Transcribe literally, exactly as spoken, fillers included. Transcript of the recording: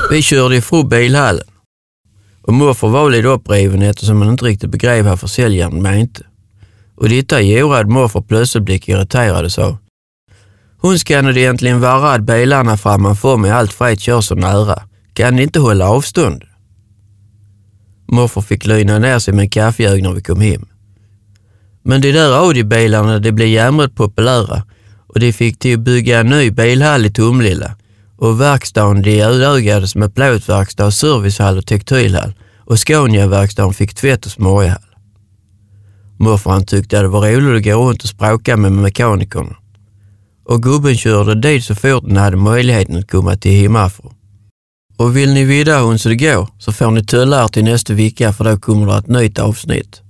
Vi körde ifrån bilhallen. Och morfar var lite uppriven eftersom han inte riktigt begrev vad försäljaren mente. Och detta gjorde att morfar plötsligt blev irriterad och sa: Hon ska nog egentligen vara att bilarna framför mig allt fred kör så nära. Kan ni inte hålla avstånd? Morfar fick lyna ner sig med kaffeög när vi kom hem. Men de där Audi-bilarna det blev jämret populära och de fick till att bygga en ny bilhall i Tumlilla. Och verkstaden de utökades med plåtverkstad, servicehall och textilhall. Och Scania-verkstaden fick tvätt och smörjhall. Morfar han tyckte att det var roligt att gå runt och språka med mekanikerna. Och gubben körde dit så fort den hade möjligheten att komma till hemifrån. Och vill ni vidare hon så det går så får ni tulla er till nästa vecka för då kommer det ett nytt avsnitt.